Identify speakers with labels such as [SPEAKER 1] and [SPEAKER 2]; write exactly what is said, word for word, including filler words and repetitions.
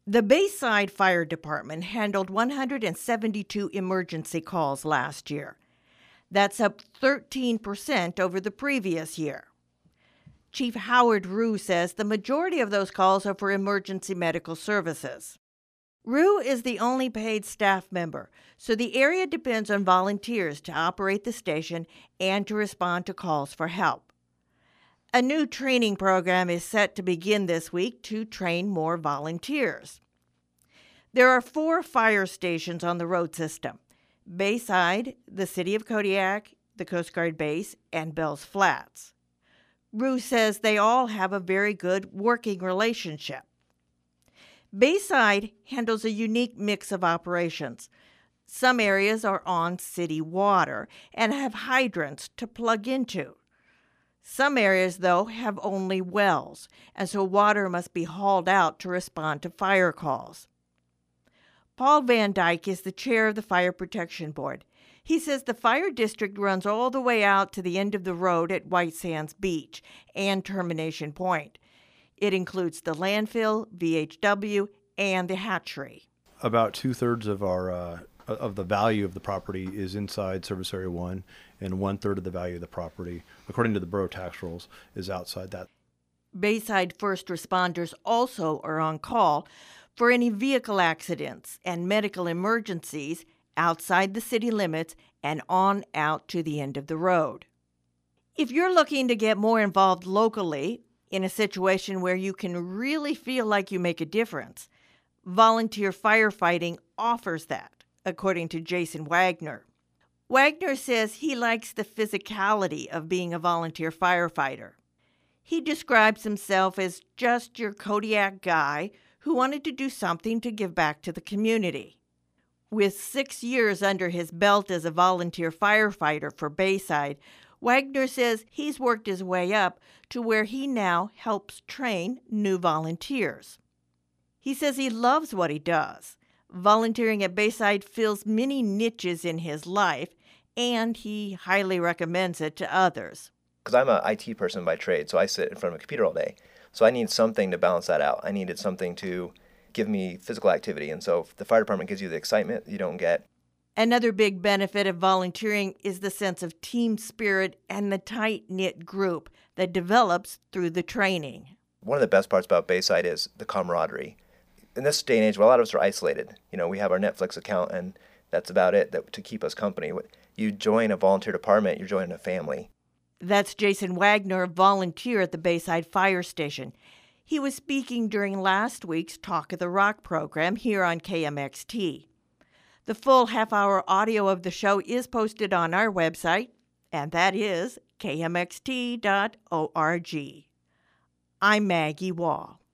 [SPEAKER 1] The Bayside Fire Department handled one hundred seventy-two emergency calls last year. That's up thirteen percent over the previous year. Chief Howard Rue says the majority of those calls are for emergency medical services. Rue is the only paid staff member, so the area depends on volunteers to operate the station and to respond to calls for help. A new training program is set to begin this week to train more volunteers. There are four fire stations on the road system: Bayside, the City of Kodiak, the Coast Guard Base, and Bells Flats. Rue says they all have a very good working relationship. Bayside handles a unique mix of operations. Some areas are on city water and have hydrants to plug into. Some areas, though, have only wells, and so water must be hauled out to respond to fire calls. Paul Van Dyke is the chair of the Fire Protection Board. He says the fire district runs all the way out to the end of the road at White Sands Beach and Termination Point. It includes the landfill, V H W, and the hatchery.
[SPEAKER 2] About two-thirds of our uh, of the value of the property is inside Service Area one, and one-third of the value of the property, according to the borough tax rolls, is outside that.
[SPEAKER 1] Bayside first responders also are on call for any vehicle accidents and medical emergencies outside the city limits and on out to the end of the road. If you're looking to get more involved locally in a situation where you can really feel like you make a difference, volunteer firefighting offers that, according to Jason Wagner. Wagner says he likes the physicality of being a volunteer firefighter. He describes himself as just your Kodiak guy who wanted to do something to give back to the community. With six years under his belt as a volunteer firefighter for Bayside, Wagner says he's worked his way up to where he now helps train new volunteers. He says he loves what he does. Volunteering at Bayside fills many niches in his life, and he highly recommends it to others.
[SPEAKER 3] Because I'm an I T person by trade, so I sit in front of a computer all day. So I need something to balance that out. I needed something to give me physical activity. And so if the fire department gives you the excitement you don't get.
[SPEAKER 1] Another big benefit of volunteering is the sense of team spirit and the tight-knit group that develops through the training.
[SPEAKER 3] One of the best parts about Bayside is the camaraderie. In this day and age, well, a lot of us are isolated. You know, we have our Netflix account, and that's about it that, to keep us company. You join a volunteer department, you're joining a family.
[SPEAKER 1] That's Jason Wagner, a volunteer at the Bayside Fire Station. He was speaking during last week's Talk of the Rock program here on K M X T. The full half-hour audio of the show is posted on our website, and that is k m x t dot org. I'm Maggie Wall.